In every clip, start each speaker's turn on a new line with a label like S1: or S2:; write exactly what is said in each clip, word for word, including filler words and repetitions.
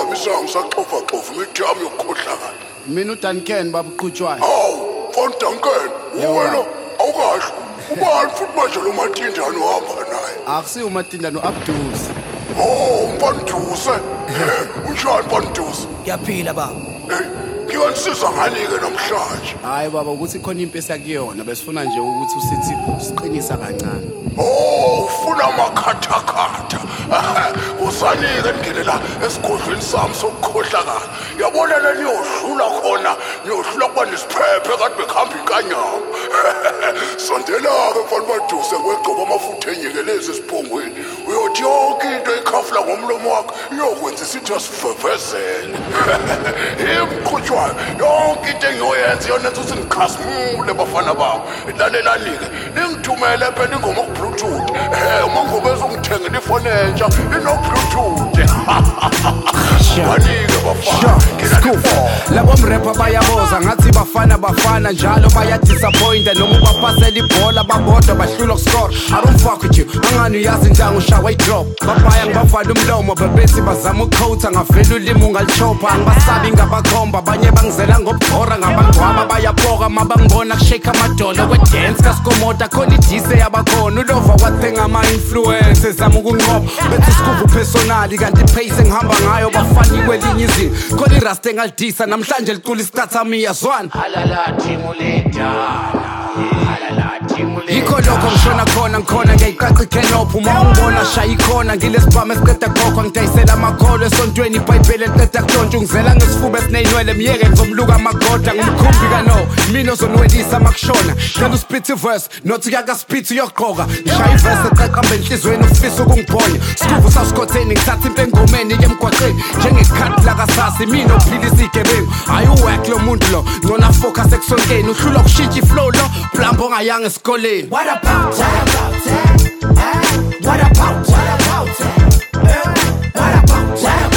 S1: ungabisanga ngisaxofa-xofa imithi yami yokukhohlakala.
S2: Mina uDuncan baba uqhutshwayo.
S1: Hawu, mfana Duncan, wena awukahle. Ubani futhi manje lo Matindane ohamba naye?
S2: Akusiyo uMatindane uAbdus.
S1: Oh, mfana Duse. Unjani mfana Duse?
S3: Ngiyaphila baba.
S1: Ngiyanisiza ngani-ke namhlanje?
S2: Hayi baba ukuthi khona impi esakuyona besifuna nje ukuthi usithi siqinisa kancane.
S1: Oh, ufuna amakhathakhatha. Usanike ngene la esigodlweni sami sokukhohlakala. Yabona la niyohlula khona, niyohlula kuba nesiphephe kade bekhamba inkanyama. Sondela-ke mfana Maduse ngwegcoba amafutha enyekelezi esiphongweni. Uyothi yonke into ikhafula ngomlomo wakho iyokwenza isithi yasivevezele. Imqhutshwayo yonke into engiyoyenza yonenza ukuthi ngikhazimule bafana bami. Lalelani-ke ningithumele phela ingoma ku-Bluetooth. Eh, uma ngobeza ungithengela ifoni entsha ino-Bluetooth. Banike bafana.
S2: Labo mrapper bayaboza ngathi bafana bafana njalo bayadisappointa noma ubapasela ibhola babodwa bahlula ukuscore. I don't fuck with you. Angani uyazi njani ushawa i-drop. Babaya ngibavala umlomo bebethi bazama ukukhotha ngavela ulimi ungalichopha. Ngibasabi ngabakhomba abanye bangizela ngobhora ngabangcwaba bayaboka mabangibona kushake amadolo kwe-dance kasikomoda khona idise yabakhona ulova wathenga ama-influence ezama ukunqoba bethi isikuvu personali kanti ipace engihamba ngayo bafani kwelinye izinga khona iraste engalidisa namhlanje licula isikathamiya zwana yikho lokho ngishona khona ngikhona ngiyayiqaqa ikhenophu uma ungibona shaya ikhona ngilesibhamu esiqeda kokho ngidayisela amakholo esontweni ibhayibheli eliqeda kuntshontsha ungizela ngesifuba esiney'nwele myeke ngizomluka amagoda ngimkhumbi kano mina ozonwelisa makushona cela uspithe iverse nothi kuyakaspithe uyogqoka ngishaya ivesi eqaqambe enhlizweni ufisa ukungibhonya sikuvu sasikhotheni ngithatha impe engomeni emgwaqeni njengekhathi lakasasi mina ophilisa igebengu hhayi uwak lo muntu lo ngona focus ekusonkeni uhlula ukushintsha iflow lo blambo ongayanga esikoleni.
S3: What about that? What about what about that? What about that?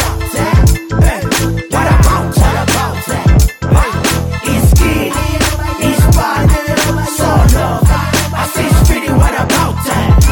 S3: What about what about that? It's good, it's bad, so love. I say it's pretty. What about that?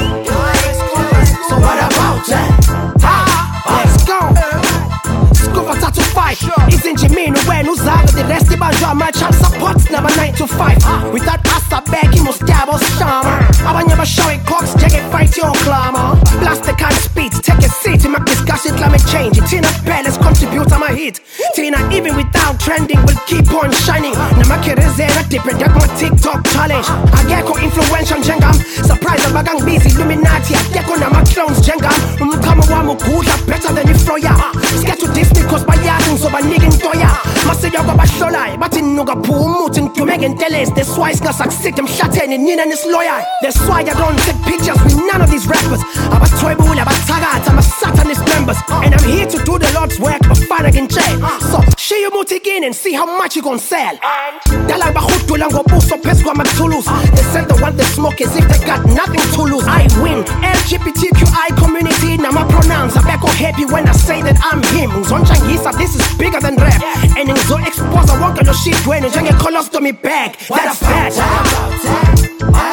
S3: So what about that? Let's go. Scuba tattoo fight. Isn't Jimino when who's out the rest of my my child supports number nine to five. Without us a bag, he must stab us shama. I never show it clocks, check it fight your clamor. Plastic can speed, take a seat in my discussion climate change. Tina Palace contribute to my hit. Tina even without trending will keep on shining. Namakerezera different like my TikTok challenge. I get co influential jengam. Surprise I'm bagang busy Illuminati. I get on my clones jengam. Umukama wamu good better than you floya. Scared to Disney cause by yaking so by nigging toya. Masaya go basholai, but in Nuga Pumutin to Megan Teles. That's why it's not succeed them shatten in Nina and his lawyer. That's why I don't take pictures with none of these rappers. I'm a toy bull, I'm a tagat, I'm a satanist members. And I'm here to do the Lord's work, but fine again jail. So, share your mood again and see how much you gon' sell. Dalang Bahutu Lango Buso Pesqua Matulus. They say they want the smoke as if they got nothing to lose. I win. L G B T Q I community, now my pronouns. I'm back happy when I say that I'm him. Zonchangisa, this is bigger than rap. And in Zo expose, I want your shit when you get colostomy back. That's a fact.